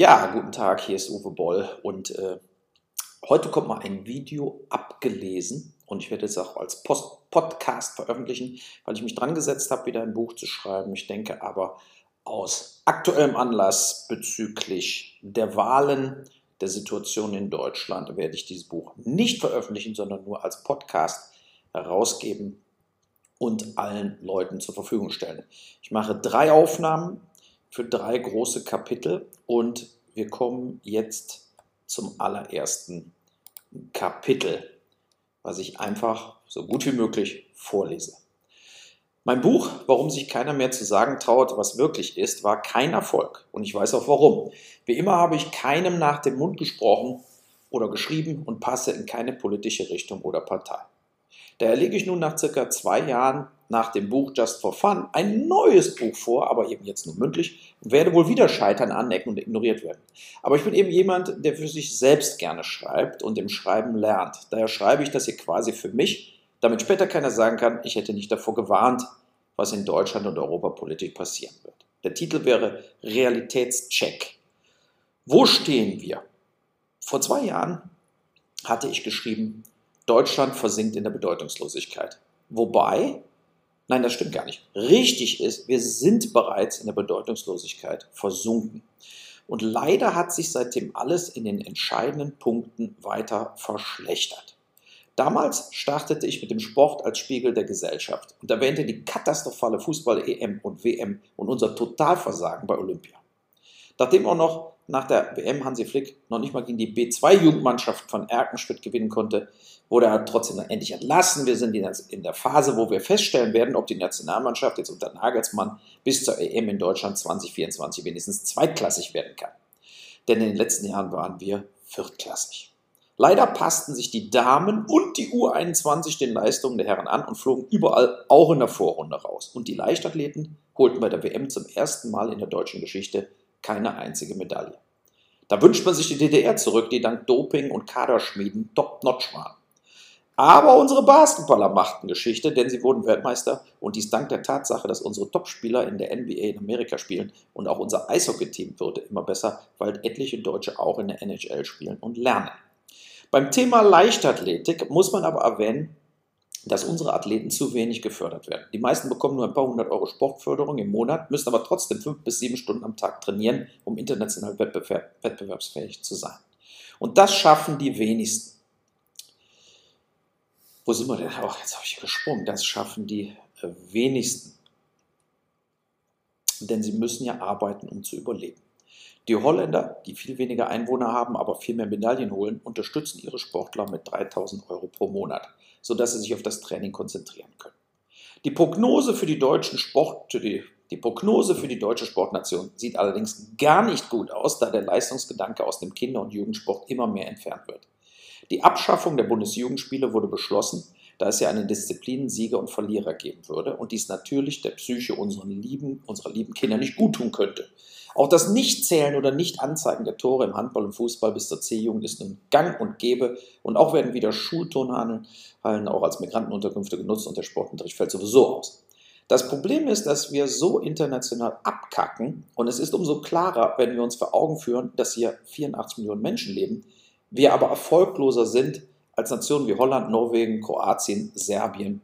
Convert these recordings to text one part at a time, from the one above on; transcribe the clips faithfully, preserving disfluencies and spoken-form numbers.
Ja, guten Tag, hier ist Uwe Boll und äh, heute kommt mal ein Video abgelesen und ich werde es auch als Post Podcast veröffentlichen, weil ich mich dran gesetzt habe, wieder ein Buch zu schreiben. Ich denke aber aus aktuellem Anlass bezüglich der Wahlen, der Situation in Deutschland, werde ich dieses Buch nicht veröffentlichen, sondern nur als Podcast herausgeben und allen Leuten zur Verfügung stellen. Ich mache drei Aufnahmen für drei große Kapitel und wir kommen jetzt zum allerersten Kapitel, was ich einfach so gut wie möglich vorlese. Mein Buch, warum sich keiner mehr zu sagen traut, was wirklich ist, war kein Erfolg und ich weiß auch warum. Wie immer habe ich keinem nach dem Mund gesprochen oder geschrieben und passe in keine politische Richtung oder Partei. Daher lege ich nun nach circa zwei Jahren nach dem Buch Just for Fun ein neues Buch vor, aber eben jetzt nur mündlich, und werde wohl wieder scheitern, anecken und ignoriert werden. Aber ich bin eben jemand, der für sich selbst gerne schreibt und im Schreiben lernt. Daher schreibe ich das hier quasi für mich, damit später keiner sagen kann, ich hätte nicht davor gewarnt, was in Deutschland und Europa politisch passieren wird. Der Titel wäre Realitätscheck. Wo stehen wir? Vor zwei Jahren hatte ich geschrieben, Deutschland versinkt in der Bedeutungslosigkeit. Wobei, nein, das stimmt gar nicht. Richtig ist, wir sind bereits in der Bedeutungslosigkeit versunken. Und leider hat sich seitdem alles in den entscheidenden Punkten weiter verschlechtert. Damals startete ich mit dem Sport als Spiegel der Gesellschaft und erwähnte die katastrophale Fußball-E M und W M und unser Totalversagen bei Olympia. Nachdem auch noch nach der W M Hansi Flick noch nicht mal gegen die B zwei Jugendmannschaft von Erkenschwitt gewinnen konnte, wurde er trotzdem endlich entlassen. Wir sind in der Phase, wo wir feststellen werden, ob die Nationalmannschaft jetzt unter Nagelsmann bis zur E M in Deutschland zwanzig vierundzwanzig wenigstens zweitklassig werden kann. Denn in den letzten Jahren waren wir viertklassig. Leider passten sich die Damen und die U einundzwanzig den Leistungen der Herren an und flogen überall auch in der Vorrunde raus. Und die Leichtathleten holten bei der W M zum ersten Mal in der deutschen Geschichte keine einzige Medaille. Da wünscht man sich die D D R zurück, die dank Doping und Kaderschmieden top-notch waren. Aber unsere Basketballer machten Geschichte, denn sie wurden Weltmeister und dies dank der Tatsache, dass unsere Topspieler in der N B A in Amerika spielen und auch unser Eishockey-Team wurde immer besser, weil etliche Deutsche auch in der N H L spielen und lernen. Beim Thema Leichtathletik muss man aber erwähnen, dass unsere Athleten zu wenig gefördert werden. Die meisten bekommen nur ein paar hundert Euro Sportförderung im Monat, müssen aber trotzdem fünf bis sieben Stunden am Tag trainieren, um international wettbewerb, wettbewerbsfähig zu sein. Und das schaffen die wenigsten. Wo sind wir denn? Ach, jetzt habe ich gesprungen. Das schaffen die äh, wenigsten. Denn sie müssen ja arbeiten, um zu überleben. Die Holländer, die viel weniger Einwohner haben, aber viel mehr Medaillen holen, unterstützen ihre Sportler mit dreitausend Euro pro Monat, sodass sie sich auf das Training konzentrieren können. Die Prognose für die, deutschen Sport, die, die Prognose für die deutsche Sportnation sieht allerdings gar nicht gut aus, da der Leistungsgedanke aus dem Kinder- und Jugendsport immer mehr entfernt wird. Die Abschaffung der Bundesjugendspiele wurde beschlossen, da es ja eine Disziplin Sieger und Verlierer geben würde und dies natürlich der Psyche unserer lieben, unserer lieben Kinder nicht guttun könnte. Auch das Nichtzählen oder Nicht-Anzeigen der Tore im Handball und Fußball bis zur C-Jugend ist nun gang und gäbe und auch werden wieder Schulturnhallen auch als Migrantenunterkünfte genutzt und der Sportunterricht fällt sowieso aus. Das Problem ist, dass wir so international abkacken und es ist umso klarer, wenn wir uns vor Augen führen, dass hier vierundachtzig Millionen Menschen leben, wir aber erfolgloser sind als Nationen wie Holland, Norwegen, Kroatien, Serbien,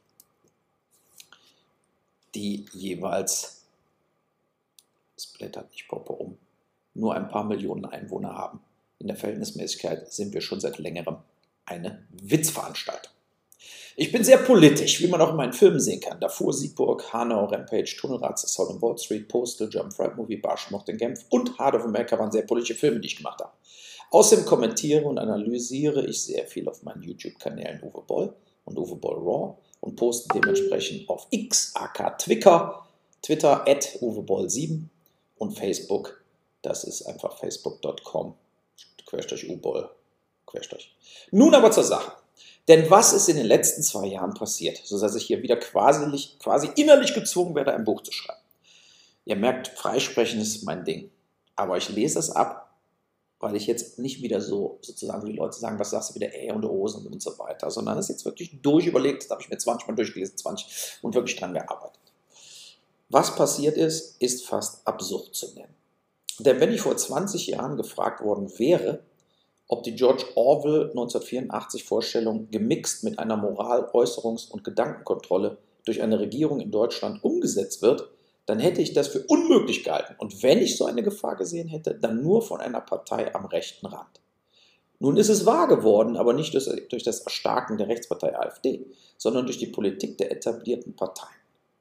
die jeweils, es blättert nicht proper um, nur ein paar Millionen Einwohner haben. In der Verhältnismäßigkeit sind wir schon seit längerem eine Witzveranstaltung. Ich bin sehr politisch, wie man auch in meinen Filmen sehen kann. Darfur, Siegburg, Hanau, Rampage, Tunnelrad, Assault on Wall Street, Postal, German Fright Movie, Barschmocht in Genf und Heart of America waren sehr politische Filme, die ich gemacht habe. Außerdem kommentiere und analysiere ich sehr viel auf meinen YouTube-Kanälen Uwe Boll und Uwe Boll Raw und poste dementsprechend auf X, aka Twitter, Twitter at Uwe Boll sieben und Facebook, das ist einfach facebook punkt com, Querstrich Uboll, Querstrich. Nun aber zur Sache. Denn was ist in den letzten zwei Jahren passiert, sodass ich hier wieder quasi, quasi innerlich gezwungen werde, ein Buch zu schreiben? Ihr merkt, Freisprechen ist mein Ding. Aber ich lese es ab, weil ich jetzt nicht wieder so, sozusagen, wie die Leute sagen, was sagst du wieder, Ä und Osen und so weiter, sondern es ist jetzt wirklich durchüberlegt, das habe ich mir zwanzig Mal durchgelesen, zwanzig und wirklich dran gearbeitet. Was passiert ist, ist fast absurd zu nennen. Denn wenn ich vor zwanzig Jahren gefragt worden wäre, ob die George Orwell neunzehnhundertvierundachtzig Vorstellung gemixt mit einer Moral-, Äußerungs- und Gedankenkontrolle durch eine Regierung in Deutschland umgesetzt wird, dann hätte ich das für unmöglich gehalten. Und wenn ich so eine Gefahr gesehen hätte, dann nur von einer Partei am rechten Rand. Nun ist es wahr geworden, aber nicht durch das Erstarken der Rechtspartei AfD, sondern durch die Politik der etablierten Parteien.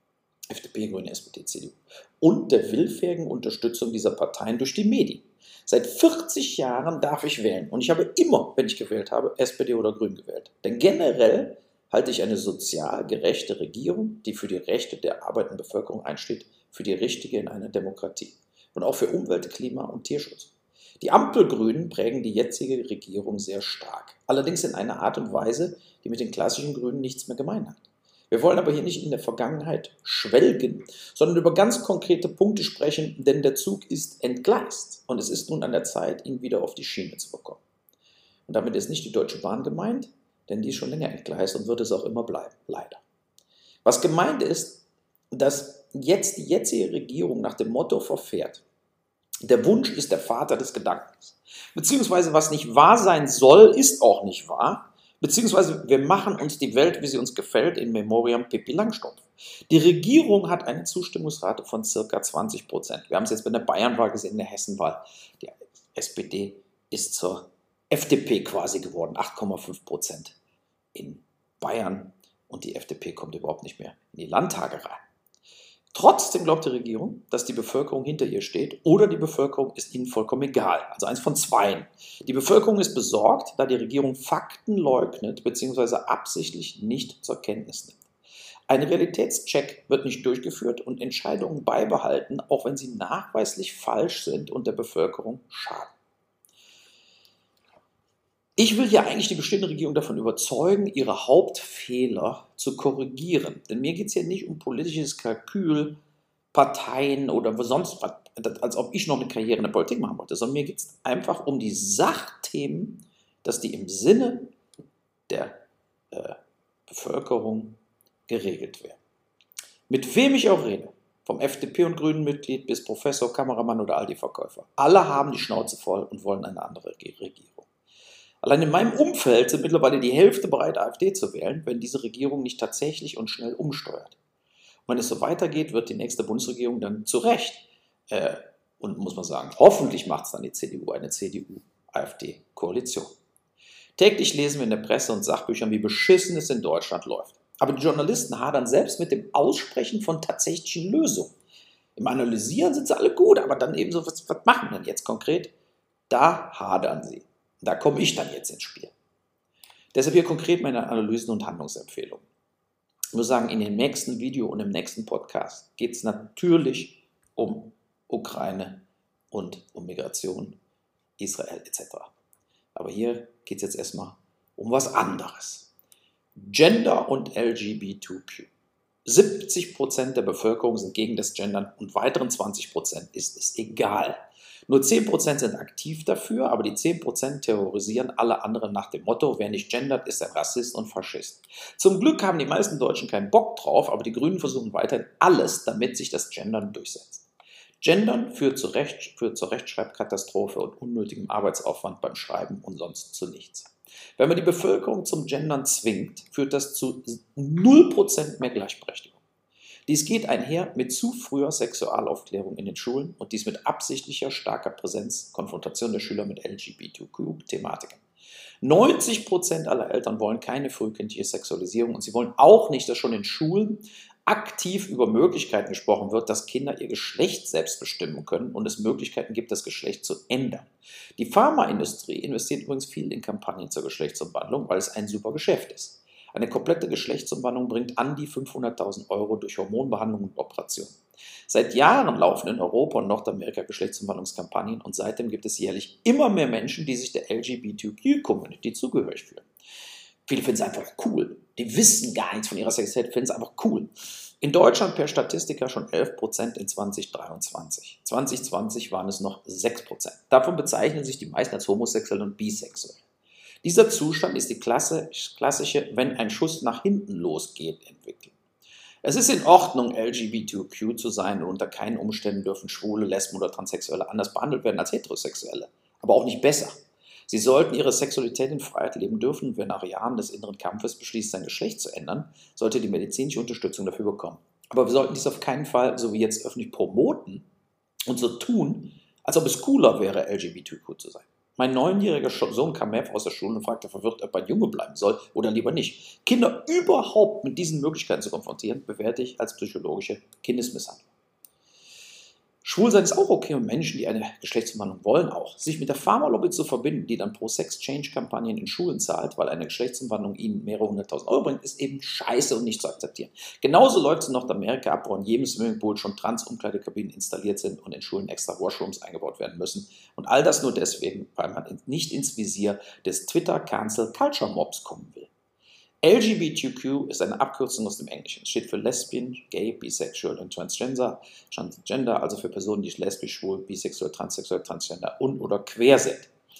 FDP, Grüne, S P D, C D U. Und der willfährigen Unterstützung dieser Parteien durch die Medien. Seit vierzig Jahren darf ich wählen und ich habe immer, wenn ich gewählt habe, S P D oder Grün gewählt. Denn generell halte ich eine sozial gerechte Regierung, die für die Rechte der arbeitenden Bevölkerung einsteht, für die richtige in einer Demokratie. Und auch für Umwelt, Klima und Tierschutz. Die Ampelgrünen prägen die jetzige Regierung sehr stark. Allerdings in einer Art und Weise, die mit den klassischen Grünen nichts mehr gemein hat. Wir wollen aber hier nicht in der Vergangenheit schwelgen, sondern über ganz konkrete Punkte sprechen, denn der Zug ist entgleist und es ist nun an der Zeit, ihn wieder auf die Schiene zu bekommen. Und damit ist nicht die Deutsche Bahn gemeint, denn die ist schon länger entgleist und wird es auch immer bleiben, leider. Was gemeint ist, dass jetzt die jetzige Regierung nach dem Motto verfährt: Der Wunsch ist der Vater des Gedankens. Beziehungsweise was nicht wahr sein soll, ist auch nicht wahr. Beziehungsweise wir machen uns die Welt, wie sie uns gefällt, in Memoriam Pippi Langstrumpf. Die Regierung hat eine Zustimmungsrate von ca. zwanzig Prozent. Wir haben es jetzt bei der Bayernwahl gesehen, in der Hessenwahl. Die S P D ist zur F D P quasi geworden, acht Komma fünf Prozent in Bayern. Und die F D P kommt überhaupt nicht mehr in die Landtage rein. Trotzdem glaubt die Regierung, dass die Bevölkerung hinter ihr steht oder die Bevölkerung ist ihnen vollkommen egal. Also eins von zweien. Die Bevölkerung ist besorgt, da die Regierung Fakten leugnet bzw. absichtlich nicht zur Kenntnis nimmt. Ein Realitätscheck wird nicht durchgeführt und Entscheidungen beibehalten, auch wenn sie nachweislich falsch sind und der Bevölkerung schaden. Ich will ja eigentlich die bestehende Regierung davon überzeugen, ihre Hauptfehler zu korrigieren. Denn mir geht es ja nicht um politisches Kalkül, Parteien oder sonst was, als ob ich noch eine Karriere in der Politik machen wollte, sondern mir geht es einfach um die Sachthemen, dass die im Sinne der äh, Bevölkerung geregelt werden. Mit wem ich auch rede, vom F D P- und Grünen-Mitglied bis Professor, Kameramann oder Aldi-Verkäufer, alle haben die Schnauze voll und wollen eine andere Regierung. Allein in meinem Umfeld sind mittlerweile die Hälfte bereit, AfD zu wählen, wenn diese Regierung nicht tatsächlich und schnell umsteuert. Und wenn es so weitergeht, wird die nächste Bundesregierung dann zu Recht, äh, und muss man sagen, hoffentlich macht es dann die C D U, eine C D U-A f D-Koalition. Täglich lesen wir in der Presse und Sachbüchern, wie beschissen es in Deutschland läuft. Aber die Journalisten hadern selbst mit dem Aussprechen von tatsächlichen Lösungen. Im Analysieren sind sie alle gut, aber dann eben so, was, was machen wir denn jetzt konkret? Da hadern sie. Da komme ich dann jetzt ins Spiel. Deshalb hier konkret meine Analysen und Handlungsempfehlungen. Ich muss sagen, in dem nächsten Video und im nächsten Podcast geht es natürlich um Ukraine und um Migration, Israel et cetera. Aber hier geht es jetzt erstmal um was anderes. Gender und L G B T Q. siebzig Prozent der Bevölkerung sind gegen das Gendern und weiteren zwanzig Prozent ist es egal. Nur zehn Prozent sind aktiv dafür, aber die zehn Prozent terrorisieren alle anderen nach dem Motto, wer nicht gendert, ist ein Rassist und Faschist. Zum Glück haben die meisten Deutschen keinen Bock drauf, aber die Grünen versuchen weiterhin alles, damit sich das Gendern durchsetzt. Gendern führt zur, Recht, führt zur Rechtschreibkatastrophe und unnötigem Arbeitsaufwand beim Schreiben und sonst zu nichts. Wenn man die Bevölkerung zum Gendern zwingt, führt das zu null Prozent mehr Gleichberechtigung. Dies geht einher mit zu früher Sexualaufklärung in den Schulen und dies mit absichtlicher starker Präsenz, Konfrontation der Schüler mit L G B T Q-Thematiken. neunzig Prozent aller Eltern wollen keine frühkindliche Sexualisierung und sie wollen auch nicht, dass schon in Schulen aktiv über Möglichkeiten gesprochen wird, dass Kinder ihr Geschlecht selbst bestimmen können und es Möglichkeiten gibt, das Geschlecht zu ändern. Die Pharmaindustrie investiert übrigens viel in Kampagnen zur Geschlechtsumwandlung, weil es ein super Geschäft ist. Eine komplette Geschlechtsumwandlung bringt an die fünfhunderttausend Euro durch Hormonbehandlung und Operation. Seit Jahren laufen in Europa und Nordamerika Geschlechtsumwandlungskampagnen und seitdem gibt es jährlich immer mehr Menschen, die sich der L G B T Q-Community zugehörig fühlen. Viele finden es einfach cool. Die wissen gar nichts von ihrer Sexualität, finden es einfach cool. In Deutschland per Statistiker schon elf Prozent in zwanzig dreiundzwanzig. zwanzig zwanzig waren es noch sechs Prozent. Davon bezeichnen sich die meisten als homosexuell und bisexuell. Dieser Zustand ist die klassische, wenn ein Schuss nach hinten losgeht, Entwicklung. Es ist in Ordnung, L G B T Q zu sein und unter keinen Umständen dürfen Schwule, Lesben oder Transsexuelle anders behandelt werden als Heterosexuelle, aber auch nicht besser. Sie sollten ihre Sexualität in Freiheit leben dürfen und wer nach Jahren des inneren Kampfes beschließt, sein Geschlecht zu ändern, sollte die medizinische Unterstützung dafür bekommen. Aber wir sollten dies auf keinen Fall, so wie jetzt, öffentlich promoten und so tun, als ob es cooler wäre, L G B T Q zu sein. Mein neunjähriger Sohn kam mehrfach aus der Schule und fragte verwirrt, ob ein Junge bleiben soll oder lieber nicht. Kinder überhaupt mit diesen Möglichkeiten zu konfrontieren, bewerte ich als psychologische Kindesmisshandlung. Schwulsein ist auch okay und Menschen, die eine Geschlechtsumwandlung wollen, auch. Sich mit der Pharmalobby zu verbinden, die dann Pro-Sex-Change-Kampagnen in Schulen zahlt, weil eine Geschlechtsumwandlung ihnen mehrere hunderttausend Euro bringt, ist eben scheiße und nicht zu akzeptieren. Genauso läuft es in Nordamerika ab, wo in jedem Swimmingpool schon Trans-Umkleidekabinen installiert sind und in Schulen extra Washrooms eingebaut werden müssen. Und all das nur deswegen, weil man nicht ins Visier des Twitter-Cancel-Culture-Mobs kommen will. L G B T Q ist eine Abkürzung aus dem Englischen. Es steht für Lesbian, Gay, Bisexual und Transgender, Transgender, also für Personen, die lesbisch, schwul, bisexuell, transsexuell, transgender und oder quer sind.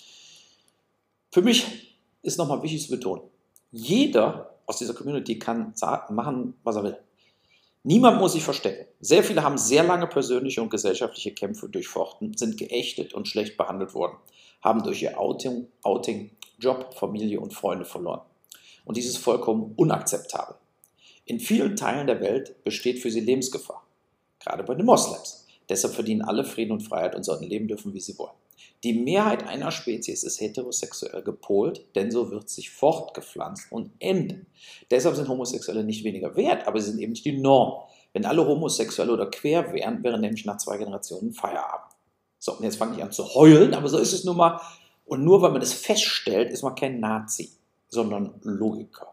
Für mich ist nochmal wichtig zu betonen, jeder aus dieser Community kann machen, was er will. Niemand muss sich verstecken. Sehr viele haben sehr lange persönliche und gesellschaftliche Kämpfe durchfochten, sind geächtet und schlecht behandelt worden, haben durch ihr Outing, Outing Job, Familie und Freunde verloren. Und dies ist vollkommen unakzeptabel. In vielen Teilen der Welt besteht für sie Lebensgefahr, gerade bei den Moslems. Deshalb verdienen alle Frieden und Freiheit und sollten leben dürfen, wie sie wollen. Die Mehrheit einer Spezies ist heterosexuell gepolt, denn so wird sich fortgepflanzt und enden. Deshalb sind Homosexuelle nicht weniger wert, aber sie sind eben nicht die Norm. Wenn alle Homosexuelle oder quer wären, wäre nämlich nach zwei Generationen Feierabend. So, und jetzt fange ich an zu heulen, aber so ist es nun mal. Und nur weil man es feststellt, ist man kein Nazi, sondern Logiker.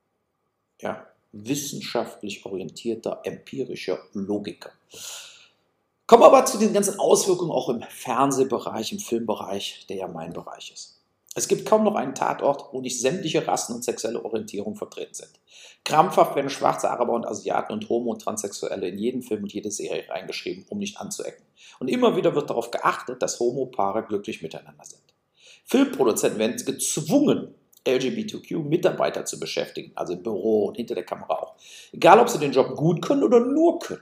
Ja, wissenschaftlich orientierter, empirischer Logiker. Kommen wir aber zu den ganzen Auswirkungen auch im Fernsehbereich, im Filmbereich, der ja mein Bereich ist. Es gibt kaum noch einen Tatort, wo nicht sämtliche Rassen und sexuelle Orientierung vertreten sind. Krampfhaft werden schwarze Araber und Asiaten und Homo- und Transsexuelle in jeden Film und jede Serie reingeschrieben, um nicht anzuecken. Und immer wieder wird darauf geachtet, dass Homo-Paare glücklich miteinander sind. Filmproduzenten werden gezwungen, L G B T Q-Mitarbeiter zu beschäftigen, also im Büro und hinter der Kamera auch. Egal, ob sie den Job gut können oder nur können.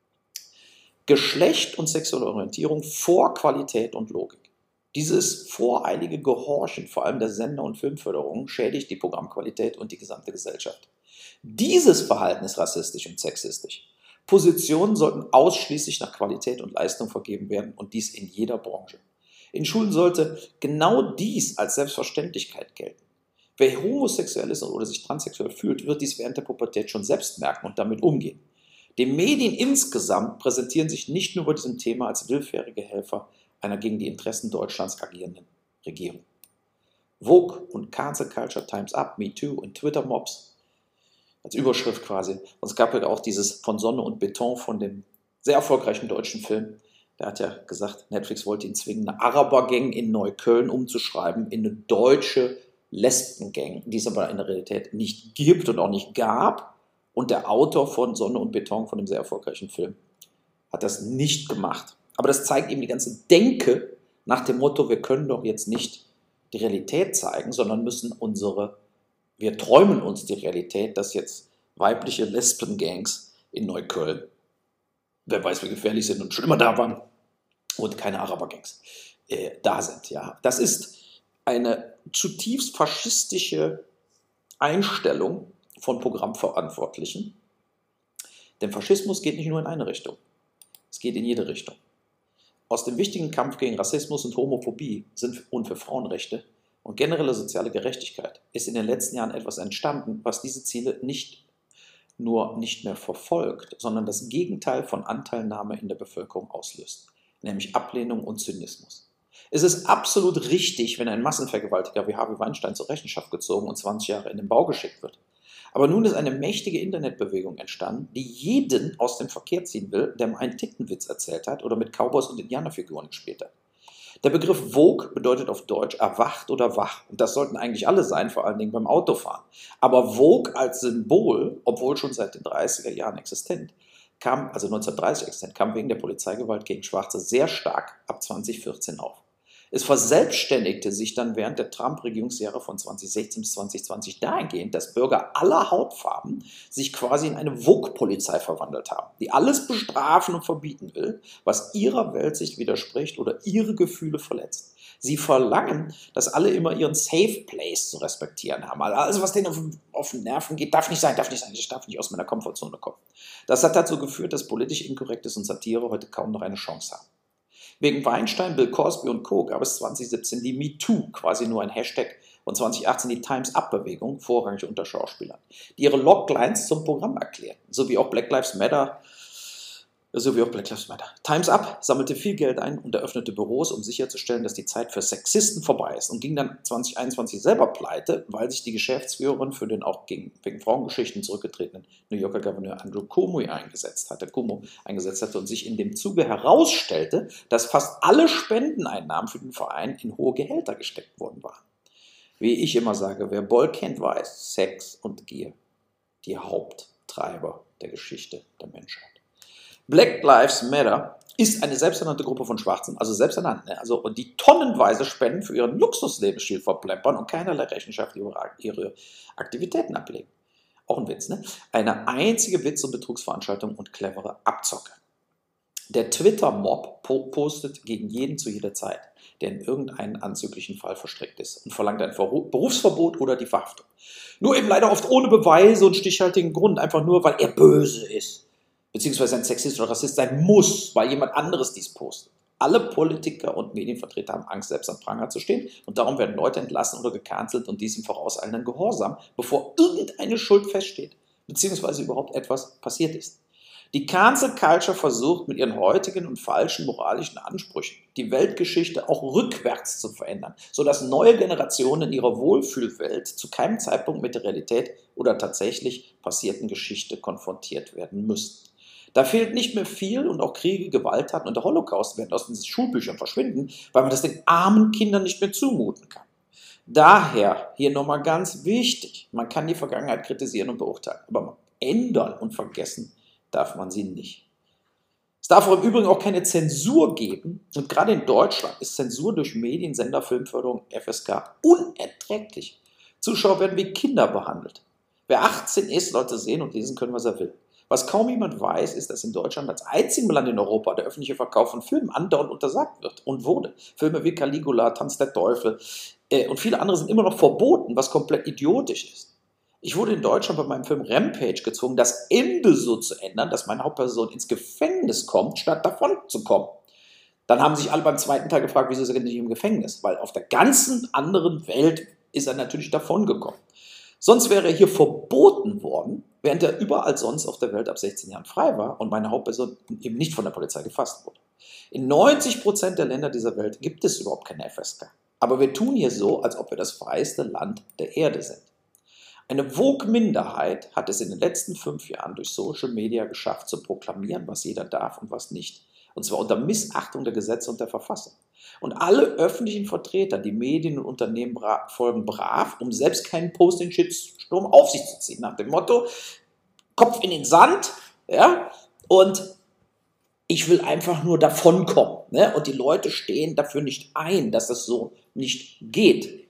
Geschlecht und sexuelle Orientierung vor Qualität und Logik. Dieses voreilige Gehorchen, vor allem der Sender- und Filmförderung, schädigt die Programmqualität und die gesamte Gesellschaft. Dieses Verhalten ist rassistisch und sexistisch. Positionen sollten ausschließlich nach Qualität und Leistung vergeben werden und dies in jeder Branche. In Schulen sollte genau dies als Selbstverständlichkeit gelten. Wer homosexuell ist oder sich transsexuell fühlt, wird dies während der Pubertät schon selbst merken und damit umgehen. Die Medien insgesamt präsentieren sich nicht nur bei diesem Thema als willfährige Helfer einer gegen die Interessen Deutschlands agierenden Regierung. Vogue und Cancel Culture, Times Up, Me Too und Twitter-Mobs als Überschrift quasi. Und es gab ja auch dieses von Sonne und Beton von dem sehr erfolgreichen deutschen Film. Der hat ja gesagt, Netflix wollte ihn zwingen, eine Araber-Gang in Neukölln umzuschreiben in eine deutsche Lesben-Gang, die es aber in der Realität nicht gibt und auch nicht gab. Und der Autor von Sonne und Beton, von dem sehr erfolgreichen Film, hat das nicht gemacht. Aber das zeigt eben die ganze Denke nach dem Motto, wir können doch jetzt nicht die Realität zeigen, sondern müssen unsere, wir träumen uns die Realität, dass jetzt weibliche Lesben-Gangs in Neukölln, wer weiß, wie gefährlich sind und schon immer da waren, und keine Araber-Gangs äh, da sind. Ja. Das ist eine zutiefst faschistische Einstellung von Programmverantwortlichen. Denn Faschismus geht nicht nur in eine Richtung, es geht in jede Richtung. Aus dem wichtigen Kampf gegen Rassismus und Homophobie sind und für Frauenrechte und generelle soziale Gerechtigkeit ist in den letzten Jahren etwas entstanden, was diese Ziele nicht nur nicht mehr verfolgt, sondern das Gegenteil von Anteilnahme in der Bevölkerung auslöst, nämlich Ablehnung und Zynismus. Es ist absolut richtig, wenn ein Massenvergewaltiger wie Harvey Weinstein zur Rechenschaft gezogen und zwanzig Jahre in den Bau geschickt wird. Aber nun ist eine mächtige Internetbewegung entstanden, die jeden aus dem Verkehr ziehen will, der mal einen Tintenwitz erzählt hat oder mit Cowboys und Indianerfiguren gespielt hat. Der Begriff Vogue bedeutet auf Deutsch erwacht oder wach. Und das sollten eigentlich alle sein, vor allen Dingen beim Autofahren. Aber Vogue als Symbol, obwohl schon seit den dreißiger Jahren existent, kam, also neunzehnhundertdreißig existent, kam wegen der Polizeigewalt gegen Schwarze sehr stark ab zweitausendvierzehn auf. Es verselbstständigte sich dann während der Trump-Regierungsjahre von zweitausendsechzehn bis zweitausendzwanzig dahingehend, dass Bürger aller Hautfarben sich quasi in eine Woke-Polizei verwandelt haben, die alles bestrafen und verbieten will, was ihrer Weltsicht widerspricht oder ihre Gefühle verletzt. Sie verlangen, dass alle immer ihren Safe Place zu respektieren haben. Also alles, was denen auf, auf den Nerven geht, darf nicht sein, darf nicht sein, ich darf nicht aus meiner Komfortzone kommen. Das hat dazu geführt, dass politisch Inkorrektes und Satire heute kaum noch eine Chance haben. Wegen Weinstein, Bill Cosby und Co. gab es zweitausendsiebzehn die MeToo, quasi nur ein Hashtag, und zweitausendachtzehn die Time's-Up-Bewegung, vorrangig unter Schauspielern, die ihre Loglines zum Programm erklärten, sowie auch Black Lives Matter, sowie auch Black Lives Matter. Time's Up sammelte viel Geld ein und eröffnete Büros, um sicherzustellen, dass die Zeit für Sexisten vorbei ist, und ging dann zweitausendeinundzwanzig selber pleite, weil sich die Geschäftsführerin für den auch gegen, wegen Frauengeschichten zurückgetretenen New Yorker Gouverneur Andrew Cuomo eingesetzt hatte, Cuomo eingesetzt hatte und sich in dem Zuge herausstellte, dass fast alle Spendeneinnahmen für den Verein in hohe Gehälter gesteckt worden waren. Wie ich immer sage, wer Boll kennt, weiß, Sex und Gier, die Haupttreiber der Geschichte der Menschheit. Black Lives Matter ist eine selbsternannte Gruppe von Schwarzen, also selbsternannt, ne? Also, und die tonnenweise Spenden für ihren Luxuslebensstil verplempern und keinerlei Rechenschaft über ihre Aktivitäten ablegen. Auch ein Witz, ne? Eine einzige Witz- und Betrugsveranstaltung und clevere Abzocke. Der Twitter-Mob postet gegen jeden zu jeder Zeit, der in irgendeinen anzüglichen Fall verstrickt ist, und verlangt ein Berufsverbot oder die Verhaftung. Nur eben leider oft ohne Beweise und stichhaltigen Grund, einfach nur, weil er böse ist. Beziehungsweise ein Sexist oder Rassist sein muss, weil jemand anderes dies postet. Alle Politiker und Medienvertreter haben Angst, selbst am Pranger zu stehen, und darum werden Leute entlassen oder gecancelt und dies im vorauseilenden Gehorsam, bevor irgendeine Schuld feststeht, beziehungsweise überhaupt etwas passiert ist. Die Cancel Culture versucht mit ihren heutigen und falschen moralischen Ansprüchen die Weltgeschichte auch rückwärts zu verändern, sodass neue Generationen in ihrer Wohlfühlwelt zu keinem Zeitpunkt mit der Realität oder tatsächlich passierten Geschichte konfrontiert werden müssen. Da fehlt nicht mehr viel, und auch Kriege, Gewalttaten und der Holocaust werden aus den Schulbüchern verschwinden, weil man das den armen Kindern nicht mehr zumuten kann. Daher hier nochmal ganz wichtig, man kann die Vergangenheit kritisieren und beurteilen, aber ändern und vergessen darf man sie nicht. Es darf auch im Übrigen auch keine Zensur geben, und gerade in Deutschland ist Zensur durch Medien, Sender, Filmförderung, F S K unerträglich. Zuschauer werden wie Kinder behandelt. Wer achtzehn ist, sollte sehen und lesen können, was er will. Was kaum jemand weiß, ist, dass in Deutschland als einzigem Land in Europa der öffentliche Verkauf von Filmen andauernd untersagt wird und wurde. Filme wie Caligula, Tanz der Teufel äh, und viele andere sind immer noch verboten, was komplett idiotisch ist. Ich wurde in Deutschland bei meinem Film Rampage gezwungen, das Ende so zu ändern, dass meine Hauptperson ins Gefängnis kommt, statt davon zu kommen. Dann haben sich alle beim zweiten Teil gefragt, wieso ist er nicht im Gefängnis? Weil auf der ganzen anderen Welt ist er natürlich davon gekommen. Sonst wäre er hier verboten worden, während er überall sonst auf der Welt ab sechzehn Jahren frei war und meine Hauptperson eben nicht von der Polizei gefasst wurde. In neunzig Prozent der Länder dieser Welt gibt es überhaupt keine F S K. Aber wir tun hier so, als ob wir das freiste Land der Erde sind. Eine Woke-Minderheit hat es in den letzten fünf Jahren durch Social Media geschafft, zu proklamieren, was jeder darf und was nicht. Und zwar unter Missachtung der Gesetze und der Verfassung. Und alle öffentlichen Vertreter, die Medien und Unternehmen bra folgen brav, um selbst keinen Post in Shitstorm auf sich zu ziehen. Nach dem Motto, Kopf in den Sand, ja, und ich will einfach nur davonkommen. Ne? Und die Leute stehen dafür nicht ein, dass das so nicht geht.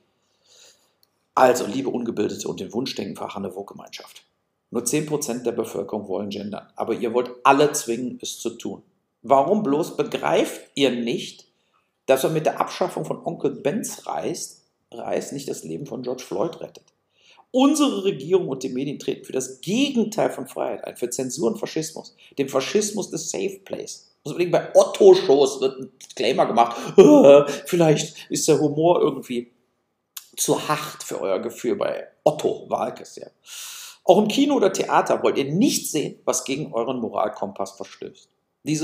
Also, liebe Ungebildete und den Wunschdenken verharrende Woke-Gemeinschaft. Nur zehn Prozent der Bevölkerung wollen gendern, aber ihr wollt alle zwingen, es zu tun. Warum bloß begreift ihr nicht, dass man mit der Abschaffung von Onkel Bens Reis, Reis nicht das Leben von George Floyd rettet? Unsere Regierung und die Medien treten für das Gegenteil von Freiheit ein, für Zensur und Faschismus, den Faschismus des Safe Place. Also bei Otto-Shows wird ein Disclaimer gemacht, vielleicht ist der Humor irgendwie zu hart für euer Gefühl bei Otto Waalkes. Ja. Auch im Kino oder Theater wollt ihr nicht sehen, was gegen euren Moralkompass verstößt. Diese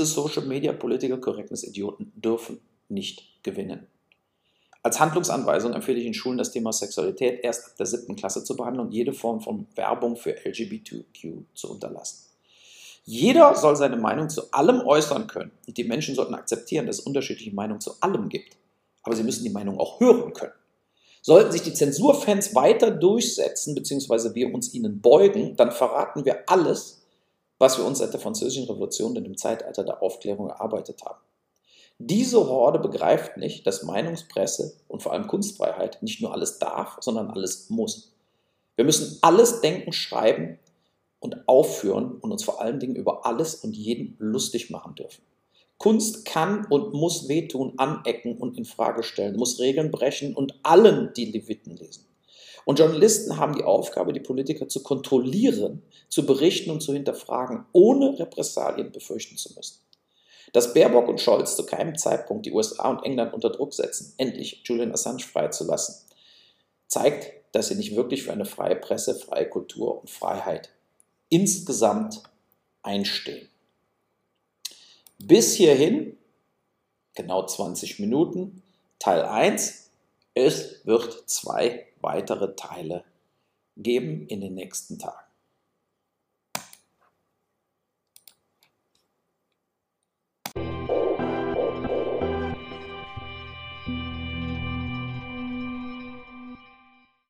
Social-Media-Political-Correctness-Idioten dürfen nicht gewinnen. Als Handlungsanweisung empfehle ich in Schulen, das Thema Sexualität erst ab der siebten Klasse zu behandeln und jede Form von Werbung für L G B T Q zu unterlassen. Jeder soll seine Meinung zu allem äußern können, und die Menschen sollten akzeptieren, dass es unterschiedliche Meinungen zu allem gibt. Aber sie müssen die Meinung auch hören können. Sollten sich die Zensurfans weiter durchsetzen, beziehungsweise wir uns ihnen beugen, dann verraten wir alles, was wir uns seit der Französischen Revolution und im Zeitalter der Aufklärung erarbeitet haben. Diese Horde begreift nicht, dass Meinungspresse und vor allem Kunstfreiheit nicht nur alles darf, sondern alles muss. Wir müssen alles denken, schreiben und aufführen und uns vor allen Dingen über alles und jeden lustig machen dürfen. Kunst kann und muss wehtun, anecken und in Frage stellen, muss Regeln brechen und allen die Leviten lesen. Und Journalisten haben die Aufgabe, die Politiker zu kontrollieren, zu berichten und zu hinterfragen, ohne Repressalien befürchten zu müssen. Dass Baerbock und Scholz zu keinem Zeitpunkt die U S A und England unter Druck setzen, endlich Julian Assange freizulassen, zeigt, dass sie nicht wirklich für eine freie Presse, freie Kultur und Freiheit insgesamt einstehen. Bis hierhin, genau zwanzig Minuten, Teil eins. Es wird zwei weitere Teile geben in den nächsten Tagen.